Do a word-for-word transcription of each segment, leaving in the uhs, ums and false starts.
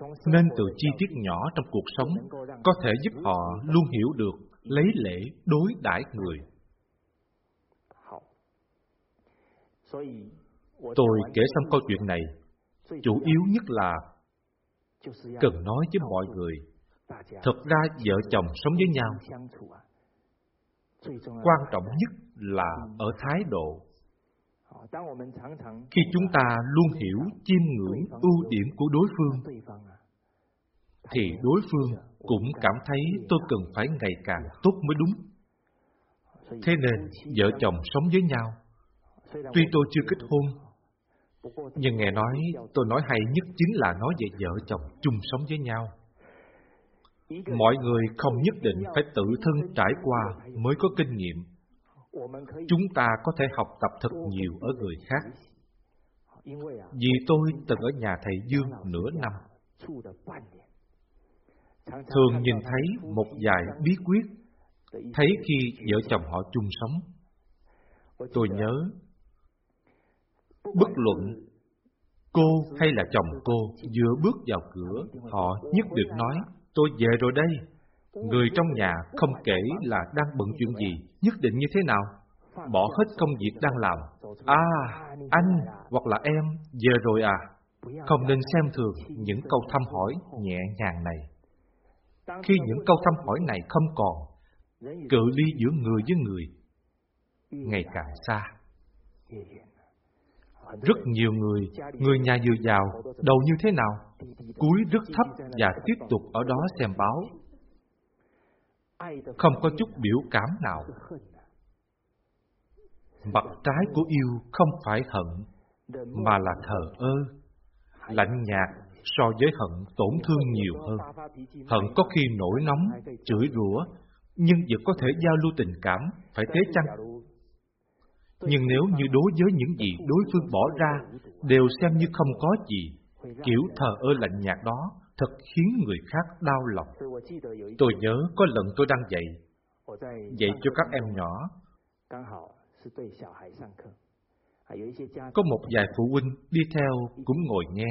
nên từ chi tiết nhỏ trong cuộc sống có thể giúp họ luôn hiểu được lấy lễ đối đãi người. Tôi kể xong câu chuyện này, chủ yếu nhất là cần nói với mọi người, thực ra vợ chồng sống với nhau, quan trọng nhất là ở thái độ. Khi chúng ta luôn hiểu chiêm ngưỡng ưu điểm của đối phương, thì đối phương cũng cảm thấy tôi cần phải ngày càng tốt mới đúng. Thế nên, vợ chồng sống với nhau, tuy tôi chưa kết hôn, nhưng nghe nói, tôi nói hay nhất chính là nói về vợ chồng chung sống với nhau. Mọi người không nhất định phải tự thân trải qua mới có kinh nghiệm. Chúng ta có thể học tập thật nhiều ở người khác. Vì tôi từng ở nhà thầy Dương nửa năm, thường nhìn thấy một vài bí quyết, thấy khi vợ chồng họ chung sống. Tôi nhớ, bất luận cô hay là chồng cô vừa bước vào cửa, họ nhất định nói, tôi về rồi đây. Người trong nhà không kể là đang bận chuyện gì, nhất định như thế nào, bỏ hết công việc đang làm. À, anh hoặc là em, về rồi à? Không nên xem thường những câu thăm hỏi nhẹ nhàng này. Khi những câu thăm hỏi này không còn, cự ly giữa người với người ngày càng xa. Rất nhiều người, người nhà vừa giàu, đầu như thế nào, cúi rất thấp và tiếp tục ở đó xem báo. Không có chút biểu cảm nào. Mặt trái của yêu không phải hận, mà là thờ ơ, lạnh nhạt so với hận tổn thương nhiều hơn. Hận có khi nổi nóng, chửi rủa, nhưng vẫn có thể giao lưu tình cảm, phải thế chăng? Nhưng nếu như đối với những gì đối phương bỏ ra đều xem như không có gì, kiểu thờ ơ lạnh nhạt đó thật khiến người khác đau lòng. Tôi nhớ có lần tôi đang dạy, dạy cho các em nhỏ. Có một vài phụ huynh đi theo cũng ngồi nghe.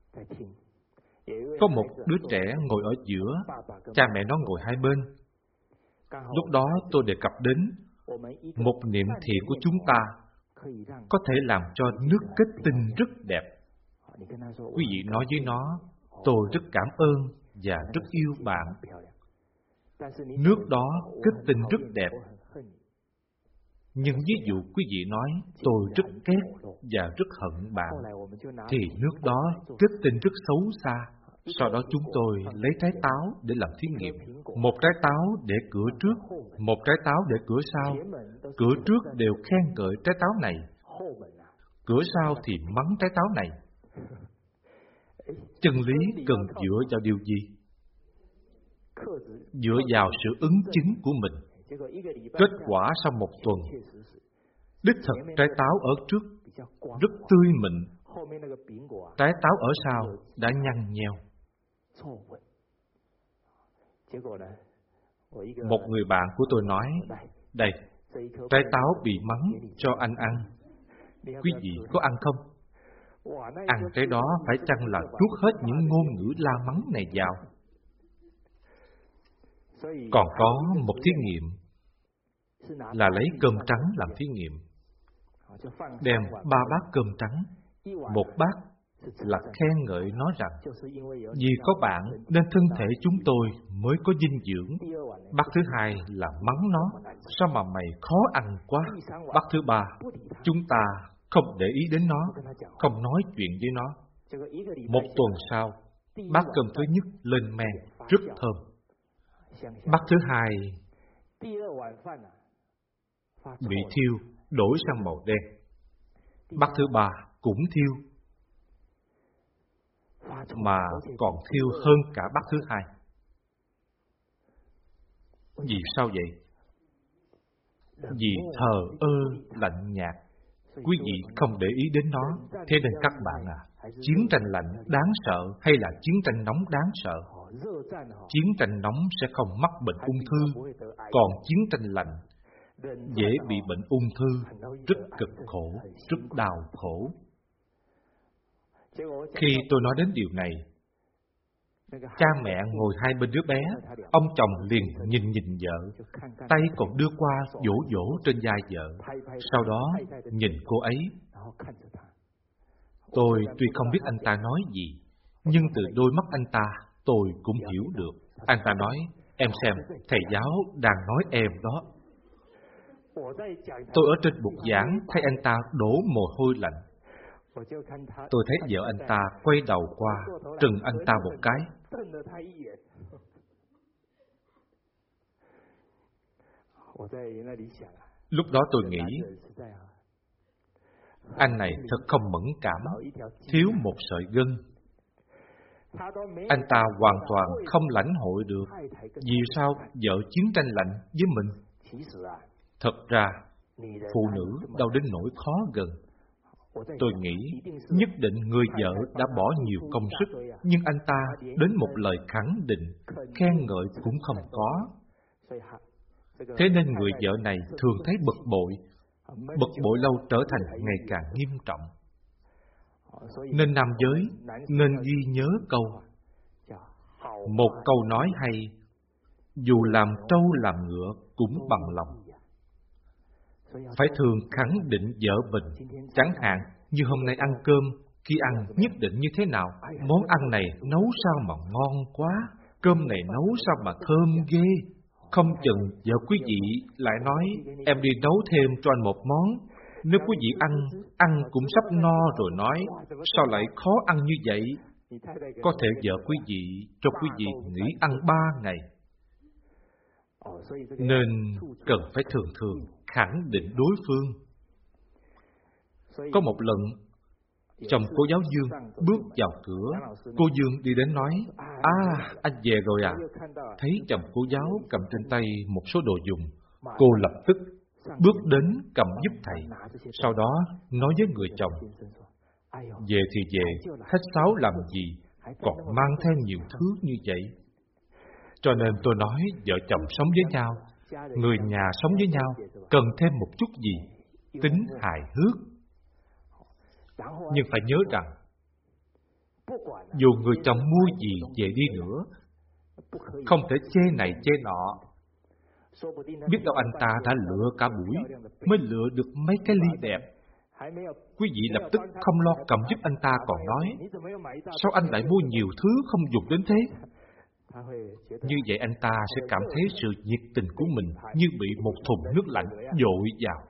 Có một đứa trẻ ngồi ở giữa, cha mẹ nó ngồi hai bên. Lúc đó tôi đề cập đến một niệm thiện của chúng ta có thể làm cho nước kết tinh rất đẹp. Quý vị nói với nó, tôi rất cảm ơn và rất yêu bạn. Nước đó kết tinh rất đẹp. Nhưng ví dụ quý vị nói, tôi rất ghét và rất hận bạn, thì nước đó kết tinh rất xấu xa. Sau đó chúng tôi lấy trái táo để làm thí nghiệm. Một trái táo để cửa trước, một trái táo để cửa sau. Cửa trước đều khen ngợi trái táo này, cửa sau thì mắng trái táo này. Chân lý cần dựa vào điều gì? Dựa vào sự ứng chứng của mình. Kết quả sau một tuần, đích thực trái táo ở trước rất tươi mịn, trái táo ở sau đã nhăn nheo. Một người bạn của tôi nói, đây, trái táo bị mắng cho anh ăn. Quý vị có ăn không? Ăn trái đó phải chăng là trút hết những ngôn ngữ la mắng này vào? Còn có một thí nghiệm là lấy cơm trắng làm thí nghiệm. Đem ba bát cơm trắng, một bát là khen ngợi nó rằng vì có bạn nên thân thể chúng tôi mới có dinh dưỡng. Bát thứ hai là mắng nó, sao mà mày khó ăn quá. Bát thứ ba, chúng ta không để ý đến nó, không nói chuyện với nó. Một tuần sau, bát cơm thứ nhất lên men, rất thơm. Bát thứ hai bị thiêu, đổi sang màu đen. Bát thứ ba cũng thiêu, mà còn thiêu hơn cả bát thứ hai. Vì sao vậy? Vì thờ ơ lạnh nhạt, quý vị không để ý đến nó. Thế nên các bạn à, chiến tranh lạnh đáng sợ hay là chiến tranh nóng đáng sợ? Chiến tranh nóng sẽ không mắc bệnh ung thư, còn chiến tranh lạnh dễ bị bệnh ung thư, rất cực khổ, rất đau khổ. Khi tôi nói đến điều này, Cha mẹ ngồi hai bên đứa bé, ông chồng liền nhìn nhìn vợ, tay còn đưa qua vỗ vỗ trên vai vợ, sau đó nhìn cô ấy. Tôi tuy không biết anh ta nói gì, nhưng từ đôi mắt anh ta tôi cũng hiểu được. Anh ta nói, em xem, thầy giáo đang nói em đó. Tôi ở trên bục giảng thấy anh ta đổ mồ hôi lạnh. Tôi thấy vợ anh ta quay đầu qua, trừng anh ta một cái. Lúc đó tôi nghĩ, anh này thật không mẫn cảm, thiếu một sợi gân. Anh ta hoàn toàn không lãnh hội được vì sao vợ chiến tranh lạnh với mình. Thật ra, phụ nữ đâu đến nỗi khó gần. Tôi nghĩ nhất định người vợ đã bỏ nhiều công sức, nhưng anh ta đến một lời khẳng định, khen ngợi cũng không có. Thế nên người vợ này thường thấy bực bội, bực bội lâu trở thành ngày càng nghiêm trọng. Nên nam giới nên ghi nhớ câu, một câu nói hay, dù làm trâu làm ngựa cũng bằng lòng. Phải thường khẳng định vợ mình, chẳng hạn như hôm nay ăn cơm, khi ăn nhất định như thế nào, món ăn này nấu sao mà ngon quá, cơm này nấu sao mà thơm ghê. Không chừng vợ quý vị lại nói, em đi nấu thêm cho anh một món. Nếu quý vị ăn, ăn cũng sắp no rồi nói, sao lại khó ăn như vậy? Có thể vợ quý vị cho quý vị nghỉ ăn ba ngày. Nên cần phải thường thường khẳng định đối phương. Có một lần, chồng cô giáo Dương bước vào cửa, cô Dương đi đến nói, à, anh về rồi à? Thấy chồng cô giáo cầm trên tay một số đồ dùng, cô lập tức bước đến cầm giúp thầy, sau đó nói với người chồng, về thì về, khách sáo làm gì, còn mang theo nhiều thứ như vậy. Cho nên tôi nói vợ chồng sống với nhau, người nhà sống với nhau, cần thêm một chút gì, tính hài hước. Nhưng phải nhớ rằng, dù người chồng mua gì về đi nữa, không thể chê này chê nọ. Biết đâu anh ta đã lựa cả buổi, mới lựa được mấy cái ly đẹp. Quý vị lập tức không lo cầm giúp anh ta còn nói, sao anh lại mua nhiều thứ không dùng đến thế? Như vậy anh ta sẽ cảm thấy sự nhiệt tình của mình như bị một thùng nước lạnh dội vào.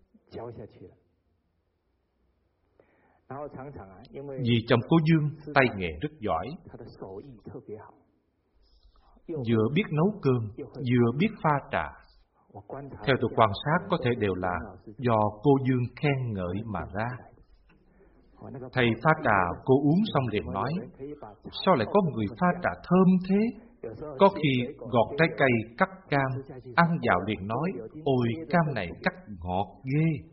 Vì chồng cô Dương tay nghề rất giỏi, vừa biết nấu cơm, vừa biết pha trà. Theo tôi quan sát, có thể đều là do cô Dương khen ngợi mà ra. Thầy pha trà, cô uống xong liền nói, sao lại có người pha trà thơm thế? Có khi gọt trái cây, cắt cam, ăn vào liền nói, ôi cam này cắt ngọt ghê.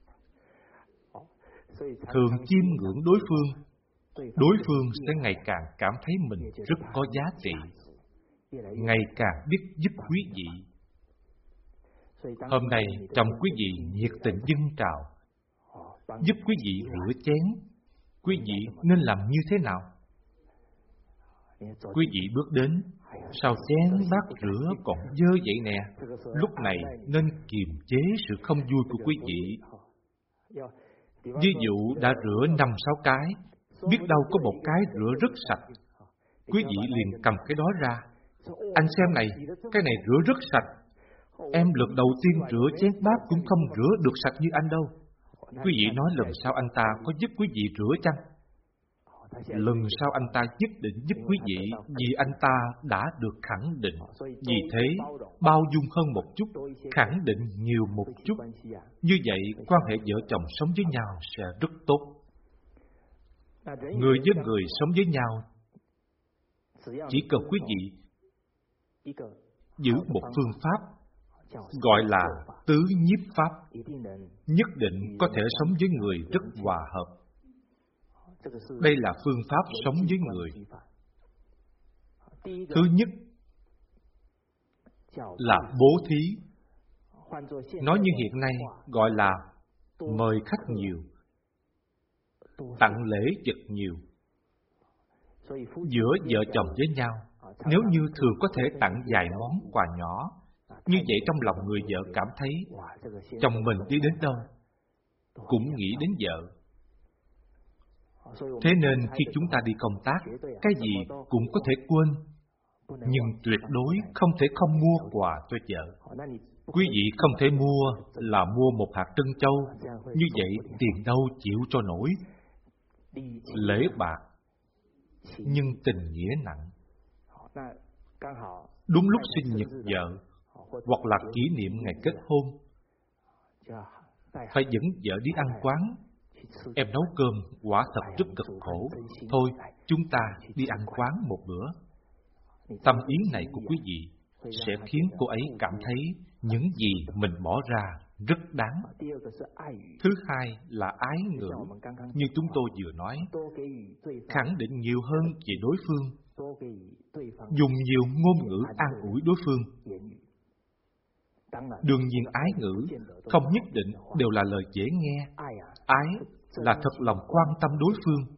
Thường chiêm ngưỡng đối phương, đối phương sẽ ngày càng cảm thấy mình rất có giá trị, ngày càng biết giúp quý vị. Hôm nay chồng quý vị nhiệt tình dâng trào, giúp quý vị rửa chén, quý vị nên làm như thế nào? Quý vị bước đến, sao chén bát rửa còn dơ vậy nè? Lúc này nên kiềm chế sự không vui của quý vị. Ví dụ đã rửa năm sáu cái, biết đâu có một cái rửa rất sạch, quý vị liền cầm cái đó ra. Anh xem này, cái này rửa rất sạch. Em lượt đầu tiên rửa chén bát cũng không rửa được sạch như anh đâu. Quý vị nói lần sau anh ta có giúp quý vị rửa chăng? Lần sau anh ta nhất định giúp quý vị, vì anh ta đã được khẳng định. Vì thế, bao dung hơn một chút, khẳng định nhiều một chút. Như vậy, quan hệ vợ chồng sống với nhau sẽ rất tốt. Người với người sống với nhau, chỉ cần quý vị giữ một phương pháp, gọi là tứ nhiếp pháp, nhất định có thể sống với người rất hòa hợp. Đây là phương pháp sống với người. Thứ nhất là bố thí. Nói như hiện nay gọi là mời khách nhiều, tặng lễ vật nhiều. Giữa vợ chồng với nhau, nếu như thường có thể tặng vài món quà nhỏ, như vậy trong lòng người vợ cảm thấy chồng mình đi đến đâu cũng nghĩ đến vợ. Thế nên khi chúng ta đi công tác, cái gì cũng có thể quên, nhưng tuyệt đối không thể không mua quà cho vợ. Quý vị không thể mua là mua một hạt trân châu, như vậy tiền đâu chịu cho nổi. Lễ bạc, nhưng tình nghĩa nặng. Đúng lúc sinh nhật vợ, hoặc là kỷ niệm ngày kết hôn, phải dẫn vợ đi ăn quán. Em nấu cơm quả thật rất cực khổ. Thôi, chúng ta đi ăn quán một bữa. Tâm ý này của quý vị sẽ khiến cô ấy cảm thấy những gì mình bỏ ra rất đáng. Thứ hai là ái ngữ, như chúng tôi vừa nói, khẳng định nhiều hơn về đối phương, dùng nhiều ngôn ngữ an ủi đối phương. Đương nhiên ái ngữ không nhất định đều là lời dễ nghe. Ái là thật lòng quan tâm đối phương.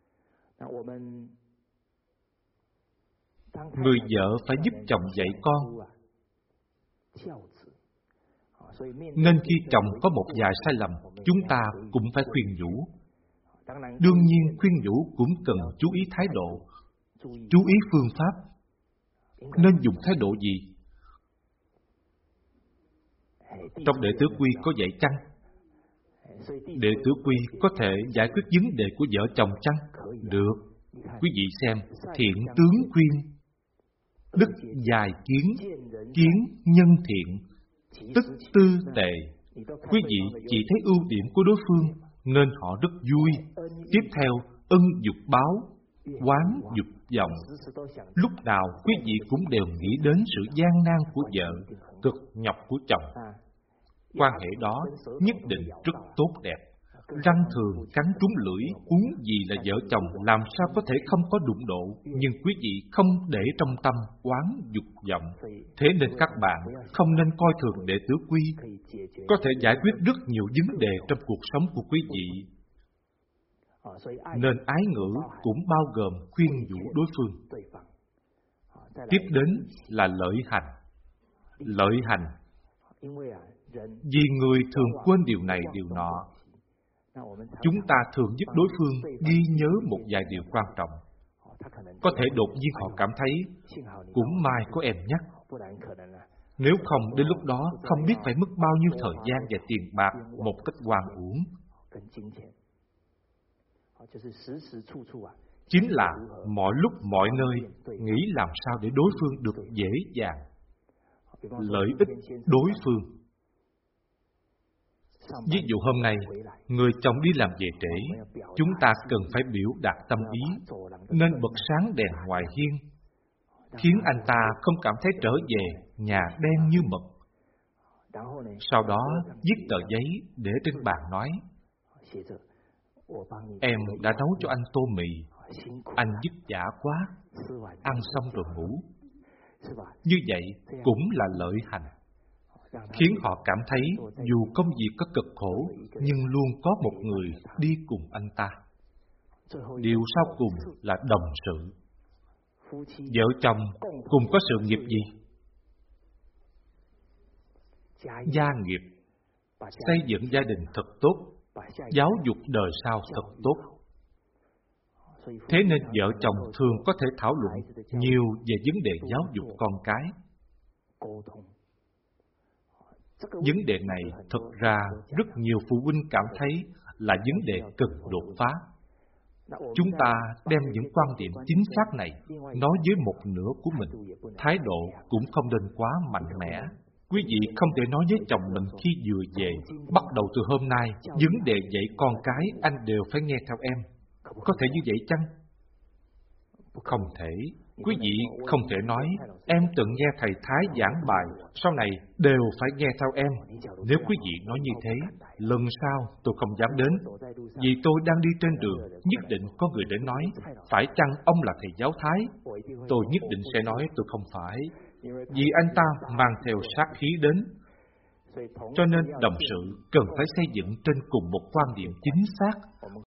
Người vợ phải giúp chồng dạy con. Nên khi chồng có một vài sai lầm, chúng ta cũng phải khuyên nhủ. Đương nhiên khuyên nhủ cũng cần chú ý thái độ, chú ý phương pháp. Nên dùng thái độ gì? Trong Đệ Tứ Quy có dạy chăng? Đệ Tứ Quy có thể giải quyết vấn đề của vợ chồng chăng? Được. Quý vị xem, thiện tướng khuyên, đức dài kiến, kiến nhân thiện, tức tư tệ. Quý vị chỉ thấy ưu điểm của đối phương nên họ rất vui. Tiếp theo, ân dục báo, oán dục vọng. Lúc nào quý vị cũng đều nghĩ đến sự gian nan của vợ, cực nhọc của chồng. Quan hệ đó nhất định rất tốt đẹp. Răng thường cắn trúng lưỡi, huống gì là vợ chồng làm sao có thể không có đụng độ. Nhưng quý vị không để trong tâm oán dục vọng. Thế nên các bạn không nên coi thường Đệ Tứ Quy, có thể giải quyết rất nhiều vấn đề trong cuộc sống của quý vị. Nên ái ngữ cũng bao gồm khuyên nhủ đối phương. Tiếp đến là lợi hành. Lợi hành, vì người thường quên điều này điều nọ. Chúng ta thường giúp đối phương ghi nhớ một vài điều quan trọng. Có thể đột nhiên họ cảm thấy cũng may có em nhắc. Nếu không, đến lúc đó không biết phải mất bao nhiêu thời gian và tiền bạc một cách oan uổng. Chính là mọi lúc mọi nơi nghĩ làm sao để đối phương được dễ dàng, lợi ích đối phương. Ví dụ hôm nay, người chồng đi làm về trễ, chúng ta cần phải biểu đạt tâm ý, nên bật sáng đèn ngoài hiên, khiến anh ta không cảm thấy trở về nhà đen như mực. Sau đó, viết tờ giấy để trên bàn nói, em đã nấu cho anh tô mì, anh vất vả quá, ăn xong rồi ngủ. Như vậy cũng là lợi hành, khiến họ cảm thấy dù công việc có cực khổ, nhưng luôn có một người đi cùng anh ta. Điều sau cùng là đồng sự. Vợ chồng cùng có sự nghiệp gì? Gia nghiệp. Xây dựng gia đình thật tốt, giáo dục đời sau thật tốt. Thế nên vợ chồng thường có thể thảo luận nhiều về vấn đề giáo dục con cái. Vấn đề này thật ra rất nhiều phụ huynh cảm thấy là vấn đề cần đột phá. Chúng ta đem những quan điểm chính xác này nói với một nửa của mình, thái độ cũng không nên quá mạnh mẽ. Quý vị không thể nói với chồng mình khi vừa về, bắt đầu từ hôm nay, vấn đề dạy con cái anh đều phải nghe theo em. Có thể như vậy chăng? Không thể. Quý vị không thể nói, em từng nghe thầy Thái giảng bài, sau này đều phải nghe theo em. Nếu quý vị nói như thế, lần sau tôi không dám đến. Vì tôi đang đi trên đường, nhất định có người đến nói, phải chăng ông là thầy giáo Thái? Tôi nhất định sẽ nói tôi không phải, vì anh ta mang theo sát khí đến. Cho nên đồng sự cần phải xây dựng trên cùng một quan điểm chính xác.